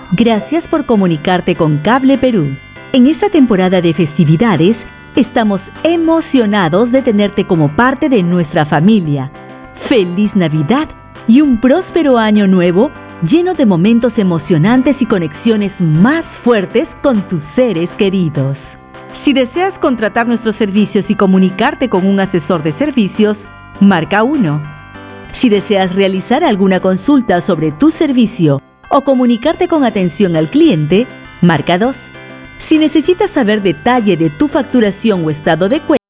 Gracias por comunicarte con Cable Perú. En esta temporada de festividades, estamos emocionados de tenerte como parte de nuestra familia. ¡Feliz Navidad y un próspero año nuevo lleno de momentos emocionantes y conexiones más fuertes con tus seres queridos! Si deseas contratar nuestros servicios y comunicarte con un asesor de servicios, marca 1. Si deseas realizar alguna consulta sobre tu servicio o comunicarte con atención al cliente, marca 2. Si necesitas saber detalle de tu facturación o estado de cuenta,